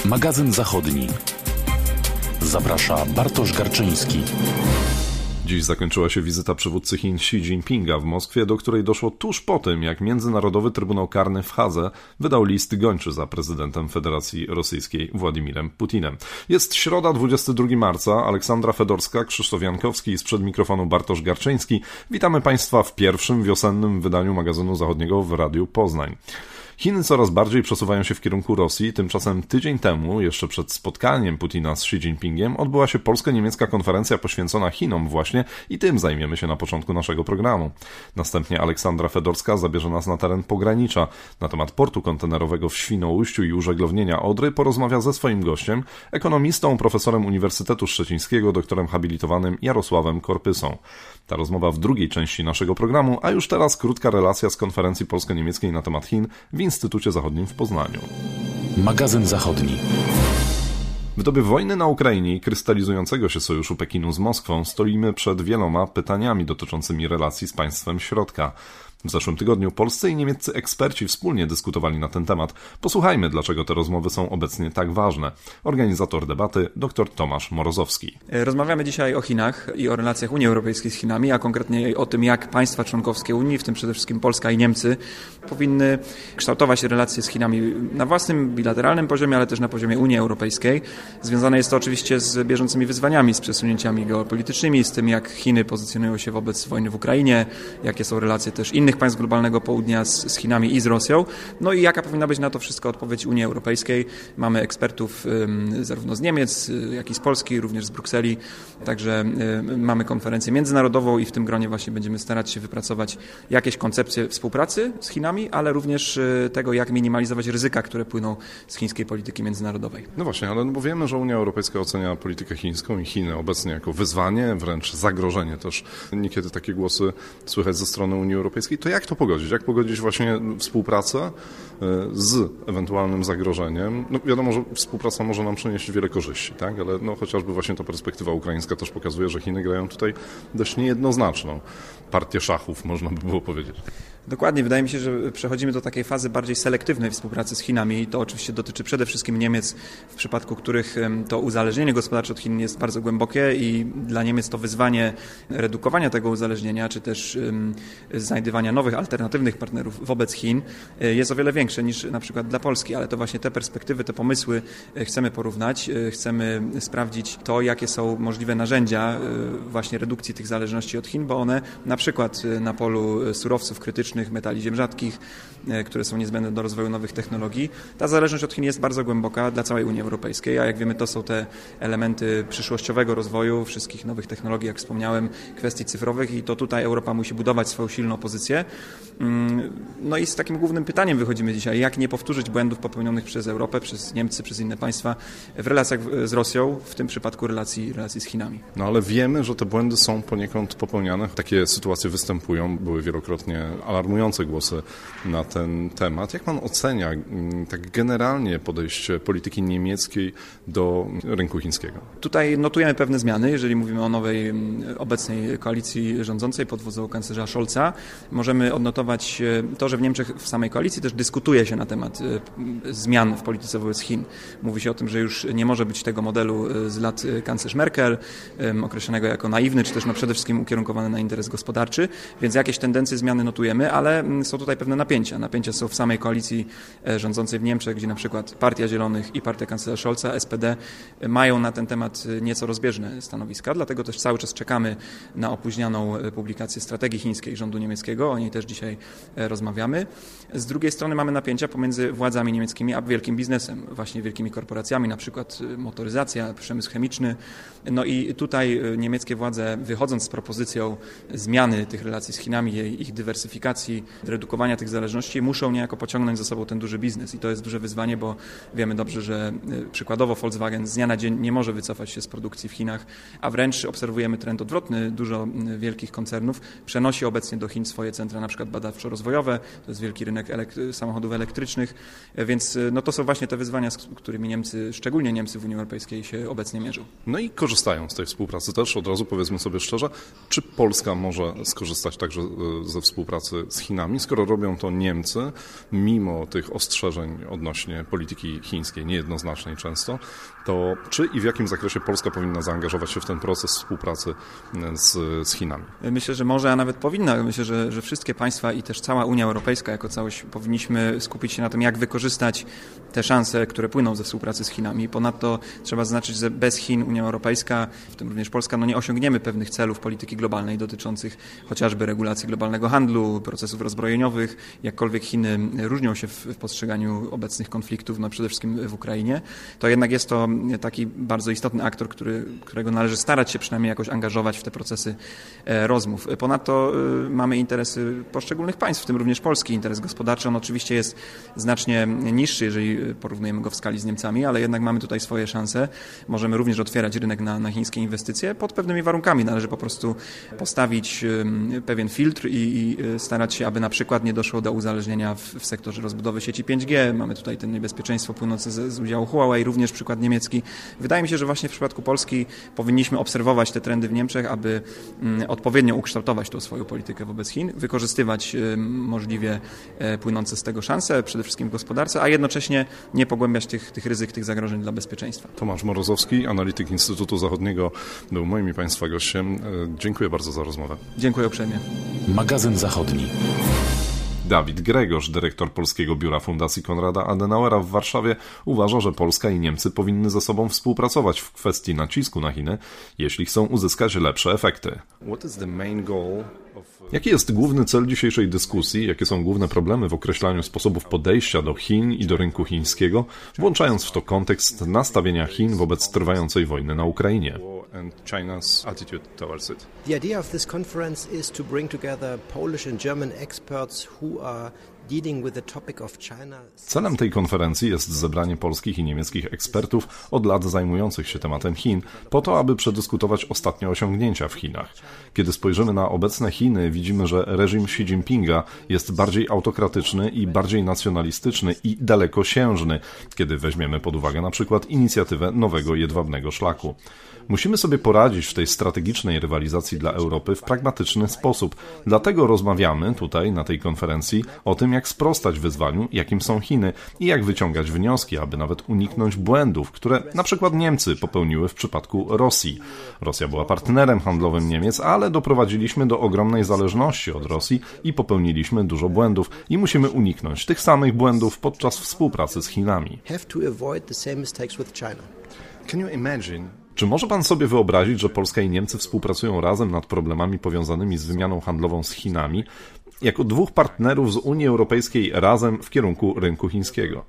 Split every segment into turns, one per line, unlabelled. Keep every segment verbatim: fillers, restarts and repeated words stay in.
Magazyn Zachodni. Zaprasza Bartosz Garczyński.
Dziś zakończyła się wizyta przywódcy Chin Xi Jinpinga w Moskwie, do której doszło tuż po tym, jak Międzynarodowy Trybunał Karny w Hadze wydał list gończy za prezydentem Federacji Rosyjskiej Władimirem Putinem. Jest środa, dwudziestego drugiego marca. Aleksandra Fedorska, Krzysztof Jankowski i sprzed mikrofonu Bartosz Garczyński. Witamy Państwa w pierwszym wiosennym wydaniu magazynu zachodniego w Radiu Poznań. Chiny coraz bardziej przesuwają się w kierunku Rosji, tymczasem tydzień temu, jeszcze przed spotkaniem Putina z Xi Jinpingiem, odbyła się polsko-niemiecka konferencja poświęcona Chinom właśnie i tym zajmiemy się na początku naszego programu. Następnie Aleksandra Fedorska zabierze nas na teren pogranicza. Na temat portu kontenerowego w Świnoujściu i użeglownienia Odry porozmawia ze swoim gościem, ekonomistą, profesorem Uniwersytetu Szczecińskiego, doktorem habilitowanym Jarosławem Korpysą. Ta rozmowa w drugiej części naszego programu, a już teraz krótka relacja z konferencji polsko-niemieckiej na temat Chin w Instytucie Zachodnim w Poznaniu.
Magazyn Zachodni.
W dobie wojny na Ukrainie i krystalizującego się sojuszu Pekinu z Moskwą stoimy przed wieloma pytaniami dotyczącymi relacji z państwem środka. W zeszłym tygodniu polscy i niemieccy eksperci wspólnie dyskutowali na ten temat. Posłuchajmy, dlaczego te rozmowy są obecnie tak ważne. Organizator debaty dr Tomasz Morozowski.
Rozmawiamy dzisiaj o Chinach i o relacjach Unii Europejskiej z Chinami, a konkretnie o tym, jak państwa członkowskie Unii, w tym przede wszystkim Polska i Niemcy, powinny kształtować relacje z Chinami na własnym, bilateralnym poziomie, ale też na poziomie Unii Europejskiej. Związane jest to oczywiście z bieżącymi wyzwaniami, z przesunięciami geopolitycznymi, z tym, jak Chiny pozycjonują się wobec wojny w Ukrainie, jakie są relacje też innych państw globalnego południa z, z Chinami i z Rosją. No i jaka powinna być na to wszystko odpowiedź Unii Europejskiej. Mamy ekspertów um, zarówno z Niemiec, jak i z Polski, również z Brukseli. Także um, mamy konferencję międzynarodową i w tym gronie właśnie będziemy starać się wypracować jakieś koncepcje współpracy z Chinami, ale również um, tego, jak minimalizować ryzyka, które płyną z chińskiej polityki międzynarodowej.
No właśnie, ale no bo wiemy, że Unia Europejska ocenia politykę chińską i Chiny obecnie jako wyzwanie, wręcz zagrożenie też. Niekiedy takie głosy słychać ze strony Unii Europejskiej. To jak to pogodzić? Jak pogodzić właśnie współpracę z ewentualnym zagrożeniem? No wiadomo, że współpraca może nam przynieść wiele korzyści, tak? Ale no chociażby właśnie ta perspektywa ukraińska też pokazuje, że Chiny grają tutaj dość niejednoznaczną partię szachów, można by było powiedzieć.
Dokładnie. Wydaje mi się, że przechodzimy do takiej fazy bardziej selektywnej współpracy z Chinami i to oczywiście dotyczy przede wszystkim Niemiec, w przypadku których to uzależnienie gospodarcze od Chin jest bardzo głębokie i dla Niemiec to wyzwanie redukowania tego uzależnienia, czy też um, znajdywania nowych, alternatywnych partnerów wobec Chin jest o wiele większe niż na przykład dla Polski, ale to właśnie te perspektywy, te pomysły chcemy porównać, chcemy sprawdzić to, jakie są możliwe narzędzia właśnie redukcji tych zależności od Chin, bo one na przykład na polu surowców krytycznych, metali ziem rzadkich, które są niezbędne do rozwoju nowych technologii. Ta zależność od Chin jest bardzo głęboka dla całej Unii Europejskiej, a jak wiemy, to są te elementy przyszłościowego rozwoju wszystkich nowych technologii, jak wspomniałem, kwestii cyfrowych i to tutaj Europa musi budować swoją silną pozycję. No i z takim głównym pytaniem wychodzimy dzisiaj, jak nie powtórzyć błędów popełnionych przez Europę, przez Niemcy, przez inne państwa w relacjach z Rosją, w tym przypadku relacji, relacji z Chinami.
No ale wiemy, że te błędy są poniekąd popełniane. Takie sytuacje występują, były wielokrotnie alarmujące głosy na ten temat. Jak pan ocenia tak generalnie podejście polityki niemieckiej do rynku chińskiego?
Tutaj notujemy pewne zmiany, jeżeli mówimy o nowej, obecnej koalicji rządzącej pod wodzą kanclerza Scholza. Możemy odnotować to, że w Niemczech w samej koalicji też dyskutuje się na temat zmian w polityce wobec Chin. Mówi się o tym, że już nie może być tego modelu z lat kanclerz Merkel, określonego jako naiwny, czy też no przede wszystkim ukierunkowany na interes gospodarczy, więc jakieś tendencje zmiany notujemy, ale są tutaj pewne napięcia. Napięcia są w samej koalicji rządzącej w Niemczech, gdzie na przykład Partia Zielonych i Partia kanclerza Scholza, S P D, mają na ten temat nieco rozbieżne stanowiska, dlatego też cały czas czekamy na opóźnioną publikację strategii chińskiej rządu niemieckiego, o niej też dzisiaj rozmawiamy. Z drugiej strony mamy napięcia pomiędzy władzami niemieckimi a wielkim biznesem, właśnie wielkimi korporacjami, na przykład motoryzacja, przemysł chemiczny. No i tutaj niemieckie władze, wychodząc z propozycją zmiany tych relacji z Chinami, ich dywersyfikacji, redukowania tych zależności, muszą niejako pociągnąć za sobą ten duży biznes i to jest duże wyzwanie, bo wiemy dobrze, że przykładowo Volkswagen z dnia na dzień nie może wycofać się z produkcji w Chinach, a wręcz obserwujemy trend odwrotny. Dużo wielkich koncernów przenosi obecnie do Chin swoje centra na przykład badawczo-rozwojowe, to jest wielki rynek elek- samochodów elektrycznych, więc no to są właśnie te wyzwania, z którymi Niemcy, szczególnie Niemcy w Unii Europejskiej się obecnie mierzą.
No i korzystają z tej współpracy też, od razu powiedzmy sobie szczerze, czy Polska może skorzystać także ze współpracy z Chinami, skoro robią to Niemcy, mimo tych ostrzeżeń odnośnie polityki chińskiej, niejednoznacznej często, to czy i w jakim zakresie Polska powinna zaangażować się w ten proces współpracy z, z Chinami?
Myślę, że może, a nawet powinna. Myślę, że, że wszystkie państwa i też cała Unia Europejska jako całość powinniśmy skupić się na tym, jak wykorzystać te szanse, które płyną ze współpracy z Chinami. Ponadto trzeba zaznaczyć, że bez Chin Unia Europejska, w tym również Polska, no nie osiągniemy pewnych celów polityki globalnej dotyczących chociażby regulacji globalnego handlu, procesów rozbrojeniowych. Jakkolwiek Chiny różnią się w, w postrzeganiu obecnych konfliktów, no przede wszystkim w Ukrainie, to jednak jest to taki bardzo istotny aktor, który, którego należy starać się przynajmniej jakoś angażować w te procesy rozmów. Ponadto mamy interesy poszczególnych państw, w tym również polski interes gospodarczy. On oczywiście jest znacznie niższy, jeżeli porównujemy go w skali z Niemcami, ale jednak mamy tutaj swoje szanse. Możemy również otwierać rynek na, na chińskie inwestycje pod pewnymi warunkami. Należy po prostu postawić pewien filtr i, i starać się, aby na przykład nie doszło do uzależnienia w, w sektorze rozbudowy sieci pięć G. Mamy tutaj ten niebezpieczeństwo płynące z, z udziału Huawei, również przykład niemiecki. Wydaje mi się, że właśnie w przypadku Polski powinniśmy obserwować te trendy w Niemczech, aby odpowiednio ukształtować tą swoją politykę wobec Chin, wykorzystywać możliwie płynące z tego szanse, przede wszystkim w gospodarce, a jednocześnie nie pogłębiać tych, tych ryzyk, tych zagrożeń dla bezpieczeństwa.
Tomasz Morozowski, analityk Instytutu Zachodniego, był moim i Państwa gościem. Dziękuję bardzo za rozmowę.
Dziękuję uprzejmie.
Magazyn Zachodni.
Dawid Gregorz, dyrektor Polskiego Biura Fundacji Konrada Adenauera w Warszawie, uważa, że Polska i Niemcy powinny ze sobą współpracować w kwestii nacisku na Chiny, jeśli chcą uzyskać lepsze efekty. Jaki jest główny cel dzisiejszej dyskusji? Jakie są główne problemy w określaniu sposobów podejścia do Chin i do rynku chińskiego, włączając w to kontekst nastawienia Chin wobec trwającej wojny na Ukrainie?
The idea of this conference is to bring together Polish and German experts who are dealing with the topic of China.
Celem tej konferencji jest zebranie polskich i niemieckich ekspertów od lat zajmujących się tematem Chin, po to, aby przedyskutować ostatnie osiągnięcia w Chinach. Kiedy spojrzymy na obecne Chiny, widzimy, że reżim Xi Jinpinga jest bardziej autokratyczny i bardziej nacjonalistyczny i dalekosiężny, kiedy weźmiemy pod uwagę na przykład inicjatywę nowego jedwabnego szlaku. Musimy sobie poradzić w tej strategicznej rywalizacji dla Europy w pragmatyczny sposób. Dlatego rozmawiamy tutaj na tej konferencji o tym, jak sprostać wyzwaniu, jakim są Chiny i jak wyciągać wnioski, aby nawet uniknąć błędów, które na przykład Niemcy popełniły w przypadku Rosji. Rosja była partnerem handlowym Niemiec, ale doprowadziliśmy do ogromnej zależności od Rosji i popełniliśmy dużo błędów i musimy uniknąć tych samych błędów podczas współpracy z Chinami.
Can you imagine?
Czy może pan sobie wyobrazić, że Polska i Niemcy współpracują razem nad problemami powiązanymi z wymianą handlową z Chinami, jako dwóch partnerów z Unii Europejskiej razem w kierunku rynku chińskiego?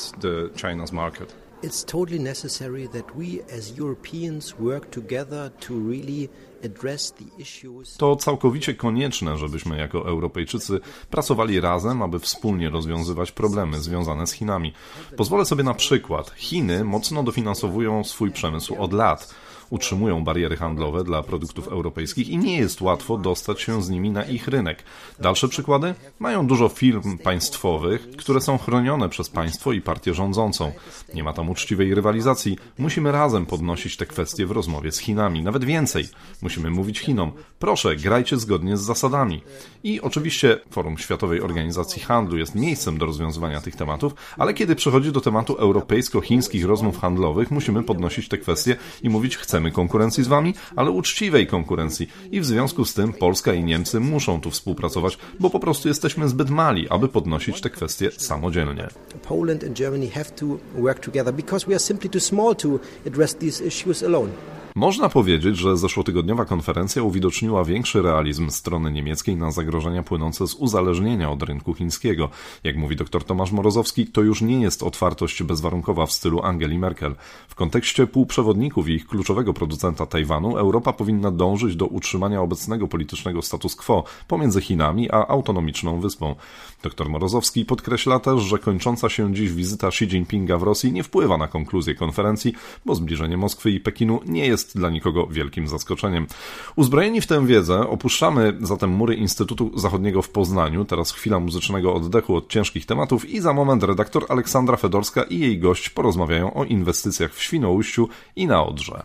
It's totally necessary that we as Europeans work together to really address the issues.
To całkowicie konieczne, żebyśmy jako Europejczycy pracowali razem, aby wspólnie rozwiązywać problemy związane z Chinami. Pozwolę sobie na przykład. Chiny mocno dofinansowują swój przemysł od lat. Utrzymują bariery handlowe dla produktów europejskich i nie jest łatwo dostać się z nimi na ich rynek. Dalsze przykłady? Mają dużo firm państwowych, które są chronione przez państwo i partię rządzącą. Nie ma tam uczciwej rywalizacji. Musimy razem podnosić te kwestie w rozmowie z Chinami. Nawet więcej. Musimy mówić Chinom, proszę, grajcie zgodnie z zasadami. I oczywiście Forum Światowej Organizacji Handlu jest miejscem do rozwiązywania tych tematów, ale kiedy przychodzi do tematu europejsko-chińskich rozmów handlowych, musimy podnosić te kwestie i mówić, chcemy konkurencji z wami, ale uczciwej konkurencji. I w związku z tym Polska i Niemcy muszą tu współpracować, bo po prostu jesteśmy zbyt mali, aby podnosić te kwestie samodzielnie.
Poland and Germany have to work together because we are simply too small to address these issues alone.
Można powiedzieć, że zeszłotygodniowa konferencja uwidoczniła większy realizm strony niemieckiej na zagrożenia płynące z uzależnienia od rynku chińskiego. Jak mówi dr Tomasz Morozowski, to już nie jest otwartość bezwarunkowa w stylu Angeli Merkel. W kontekście półprzewodników i ich kluczowego producenta Tajwanu, Europa powinna dążyć do utrzymania obecnego politycznego status quo pomiędzy Chinami a autonomiczną wyspą. Dr Morozowski podkreśla też, że kończąca się dziś wizyta Xi Jinpinga w Rosji nie wpływa na konkluzję konferencji, bo zbliżenie Moskwy i Pekinu nie jest dla nikogo wielkim zaskoczeniem. Uzbrojeni w tę wiedzę opuszczamy zatem mury Instytutu Zachodniego w Poznaniu. Teraz chwila muzycznego oddechu od ciężkich tematów i za moment redaktor Aleksandra Fedorska i jej gość porozmawiają o inwestycjach w Świnoujściu i na Odrze.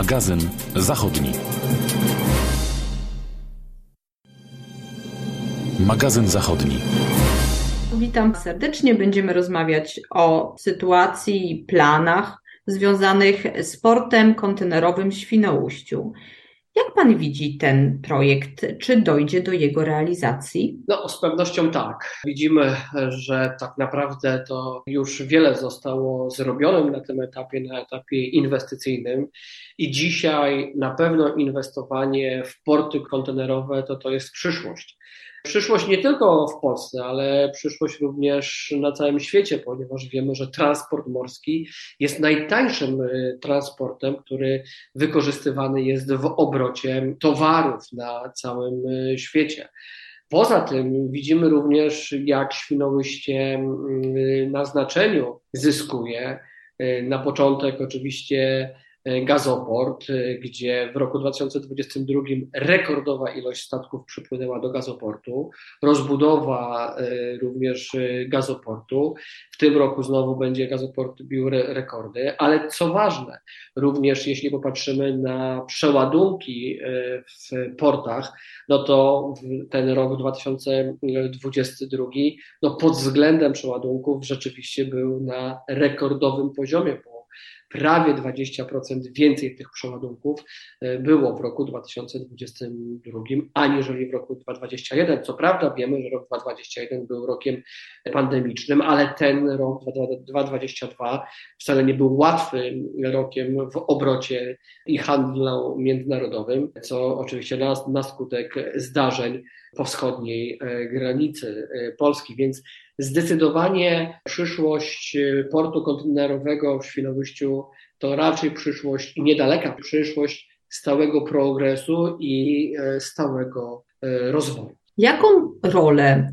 Magazyn Zachodni. Magazyn Zachodni.
Witam serdecznie. Będziemy rozmawiać o sytuacji i planach związanych z portem kontenerowym w Świnoujściu. Jak pan widzi ten projekt? Czy dojdzie do jego realizacji?
No, z pewnością tak. Widzimy, że tak naprawdę to już wiele zostało zrobione na tym etapie, na etapie inwestycyjnym i dzisiaj na pewno inwestowanie w porty kontenerowe to to jest przyszłość. Przyszłość nie tylko w Polsce, ale przyszłość również na całym świecie, ponieważ wiemy, że transport morski jest najtańszym transportem, który wykorzystywany jest w obrocie towarów na całym świecie. Poza tym widzimy również, jak Świnoujście na znaczeniu zyskuje. Na początek oczywiście gazoport, gdzie w roku dwa tysiące dwudziestym drugim rekordowa ilość statków przypłynęła do gazoportu, rozbudowa również gazoportu. W tym roku znowu będzie gazoport bił rekordy, ale co ważne, również jeśli popatrzymy na przeładunki w portach, no to ten rok dwa tysiące dwudziesty drugi no pod względem przeładunków rzeczywiście był na rekordowym poziomie, bo prawie dwadzieścia procent więcej tych przeładunków było w roku dwa tysiące dwudziestym drugim, aniżeli w roku dwa tysiące dwudziestym pierwszym. Co prawda wiemy, że rok dwa tysiące dwudziesty jeden był rokiem pandemicznym, ale ten rok dwa tysiące dwudziesty drugi wcale nie był łatwym rokiem w obrocie i handlu międzynarodowym, co oczywiście na, na skutek zdarzeń po wschodniej granicy Polski, więc zdecydowanie przyszłość portu kontenerowego w Świnoujściu to raczej przyszłość i niedaleka przyszłość stałego progresu i stałego rozwoju.
Jaką rolę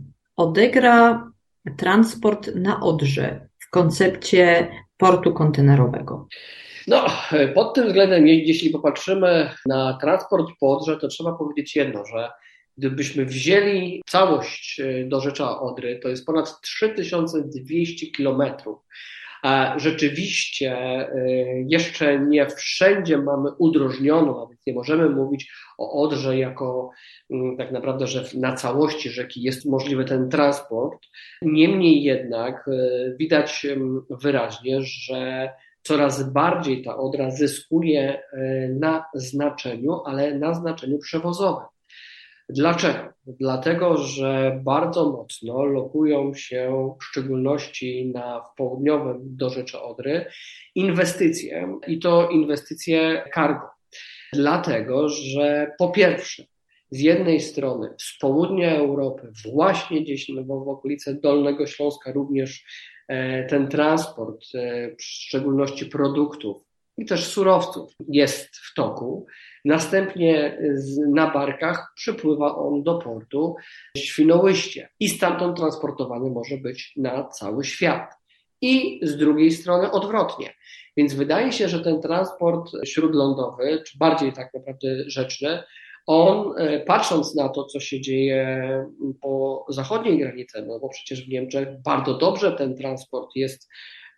odegra transport na Odrze w koncepcie portu kontenerowego?
No, pod tym względem, jeśli popatrzymy na transport po Odrze, to trzeba powiedzieć jedno, że gdybyśmy wzięli całość dorzecza Odry, to jest ponad trzy tysiące dwieście kilometrów. A rzeczywiście jeszcze nie wszędzie mamy udrożnioną, a więc nie możemy mówić o Odrze jako tak naprawdę, że na całości rzeki jest możliwy ten transport. Niemniej jednak widać wyraźnie, że coraz bardziej ta Odra zyskuje na znaczeniu, ale na znaczeniu przewozowym. Dlaczego? Dlatego, że bardzo mocno lokują się, w szczególności na w południowym dorzeczu Odry, inwestycje i to inwestycje cargo. Dlatego, że po pierwsze, z jednej strony z południa Europy, właśnie gdzieś w okolice Dolnego Śląska również ten transport, w szczególności produktów i też surowców jest w toku. Następnie na barkach przypływa on do portu w Świnoujście i stamtąd transportowany może być na cały świat. I z drugiej strony odwrotnie. Więc wydaje się, że ten transport śródlądowy, czy bardziej tak naprawdę rzeczny, on patrząc na to, co się dzieje po zachodniej granicy, no bo przecież w Niemczech bardzo dobrze ten transport jest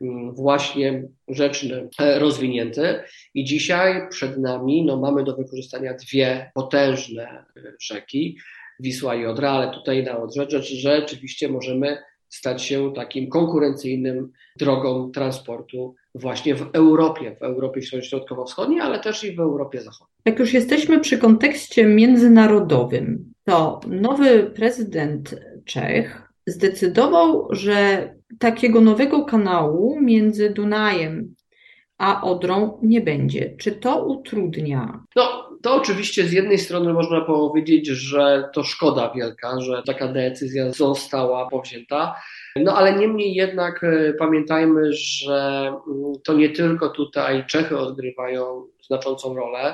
właśnie rzeczny, rozwinięty i dzisiaj przed nami no, mamy do wykorzystania dwie potężne rzeki, Wisła i Odra, ale tutaj na Odrze rzeczywiście możemy stać się takim konkurencyjnym drogą transportu właśnie w Europie, w Europie Środkowo-Wschodniej, ale też i w Europie Zachodniej.
Jak już jesteśmy przy kontekście międzynarodowym, to nowy prezydent Czech zdecydował, że takiego nowego kanału między Dunajem a Odrą nie będzie. Czy to utrudnia?
No, to oczywiście z jednej strony można powiedzieć, że to szkoda wielka, że taka decyzja została powzięta, no ale niemniej jednak pamiętajmy, że to nie tylko tutaj Czechy odgrywają znaczącą rolę,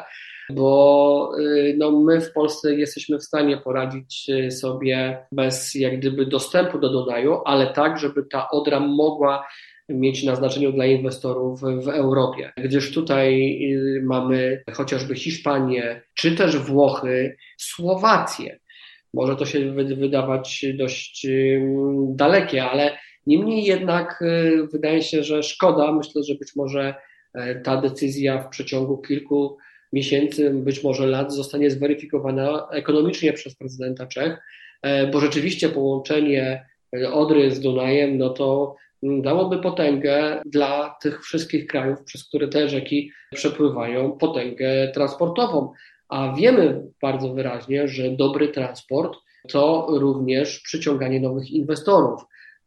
bo no, my w Polsce jesteśmy w stanie poradzić sobie bez jak gdyby dostępu do Dunaju, ale tak, żeby ta Odra mogła mieć na znaczeniu dla inwestorów w Europie, gdyż tutaj mamy chociażby Hiszpanię, czy też Włochy, Słowację. Może to się wydawać dość dalekie, ale niemniej jednak wydaje się, że szkoda, myślę, że być może ta decyzja w przeciągu kilku miesięcy, być może lat zostanie zweryfikowana ekonomicznie przez prezydenta Czech, bo rzeczywiście połączenie Odry z Dunajem, no to dałoby potęgę dla tych wszystkich krajów, przez które te rzeki przepływają, potęgę transportową. A wiemy bardzo wyraźnie, że dobry transport to również przyciąganie nowych inwestorów,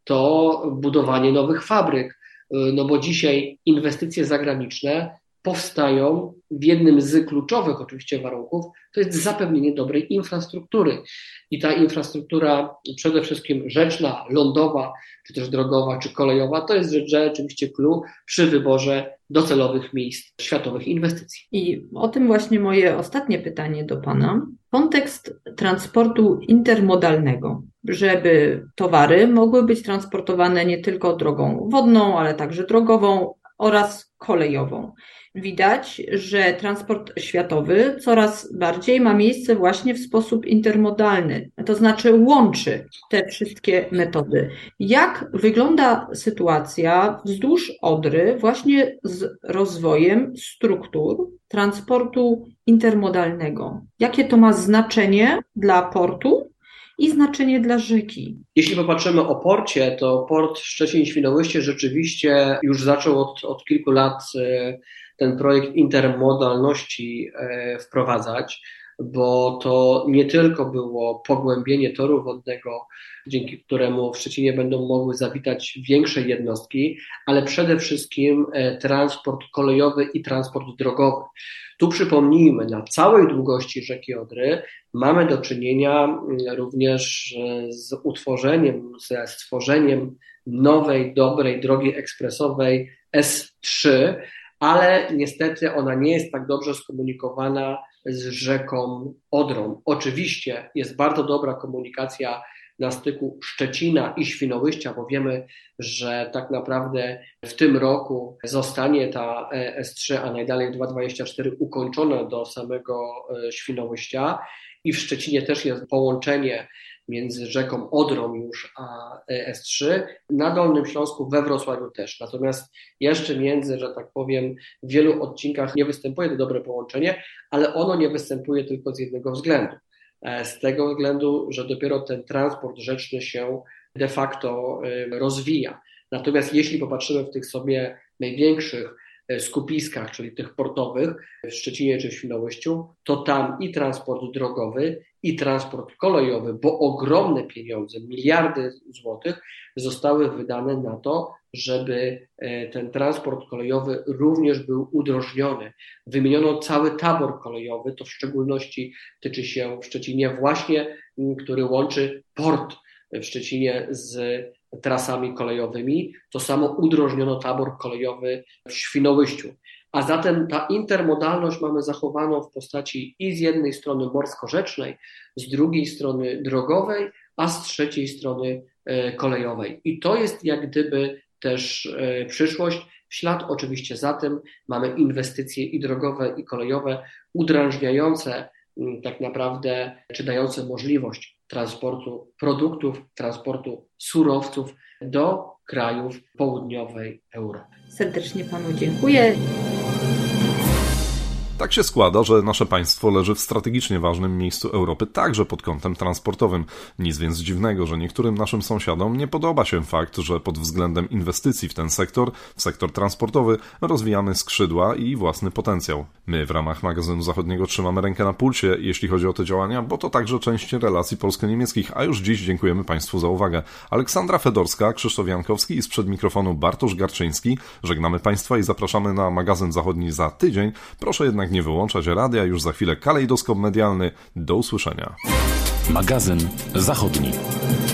to budowanie nowych fabryk, no bo dzisiaj inwestycje zagraniczne powstają w jednym z kluczowych oczywiście warunków, to jest zapewnienie dobrej infrastruktury. I ta infrastruktura przede wszystkim rzeczna, lądowa, czy też drogowa, czy kolejowa, to jest rzeczywiście clue przy wyborze docelowych miejsc światowych inwestycji.
I o tym właśnie moje ostatnie pytanie do Pana. Kontekst transportu intermodalnego, żeby towary mogły być transportowane nie tylko drogą wodną, ale także drogową oraz kolejową. Widać, że transport światowy coraz bardziej ma miejsce właśnie w sposób intermodalny, to znaczy łączy te wszystkie metody. Jak wygląda sytuacja wzdłuż Odry właśnie z rozwojem struktur transportu intermodalnego? Jakie to ma znaczenie dla portu i znaczenie dla rzeki?
Jeśli popatrzymy o porcie, to port Szczecin-Świnoujście rzeczywiście już zaczął od, od kilku lat ten projekt intermodalności wprowadzać, bo to nie tylko było pogłębienie toru wodnego, dzięki któremu w Szczecinie będą mogły zawitać większe jednostki, ale przede wszystkim transport kolejowy i transport drogowy. Tu przypomnijmy, na całej długości rzeki Odry mamy do czynienia również z utworzeniem, ze stworzeniem nowej, dobrej drogi ekspresowej S trzy, ale niestety ona nie jest tak dobrze skomunikowana z rzeką Odrą. Oczywiście jest bardzo dobra komunikacja na styku Szczecina i Świnoujścia, bo wiemy, że tak naprawdę w tym roku zostanie ta S trzy, a najdalej dwa dwadzieścia cztery ukończona do samego Świnoujścia i w Szczecinie też jest połączenie między rzeką Odrą już a S trzy, na Dolnym Śląsku, we Wrocławiu też. Natomiast jeszcze między, że tak powiem, w wielu odcinkach nie występuje to dobre połączenie, ale ono nie występuje tylko z jednego względu. Z tego względu, że dopiero ten transport rzeczny się de facto rozwija. Natomiast jeśli popatrzymy w tych sobie największych skupiskach, czyli tych portowych, w Szczecinie czy w Świnoujściu, to tam i transport drogowy, i transport kolejowy, bo ogromne pieniądze, miliardy złotych zostały wydane na to, żeby ten transport kolejowy również był udrożniony. Wymieniono cały tabor kolejowy, to w szczególności tyczy się w Szczecinie właśnie, który łączy port w Szczecinie z trasami kolejowymi. To samo udrożniono tabor kolejowy w Świnoujściu. A zatem ta intermodalność mamy zachowaną w postaci i z jednej strony morsko-rzecznej, z drugiej strony drogowej, a z trzeciej strony kolejowej. I to jest jak gdyby też przyszłość. W ślad oczywiście za tym mamy inwestycje i drogowe, i kolejowe, udrażniające tak naprawdę, czy dające możliwość transportu produktów, transportu surowców do krajów południowej Europy.
Serdecznie Panu dziękuję.
Tak się składa, że nasze państwo leży w strategicznie ważnym miejscu Europy, także pod kątem transportowym. Nic więc dziwnego, że niektórym naszym sąsiadom nie podoba się fakt, że pod względem inwestycji w ten sektor, w sektor transportowy, rozwijamy skrzydła i własny potencjał. My w ramach magazynu zachodniego trzymamy rękę na pulsie, jeśli chodzi o te działania, bo to także część relacji polsko-niemieckich, a już dziś dziękujemy Państwu za uwagę. Aleksandra Fedorska, Krzysztof Jankowski i sprzed mikrofonu Bartosz Garczyński. Żegnamy Państwa i zapraszamy na magazyn zachodni za tydzień. Proszę jednak nie wyłączać radia, już za chwilę kalejdoskop medialny. Do usłyszenia.
Magazyn zachodni.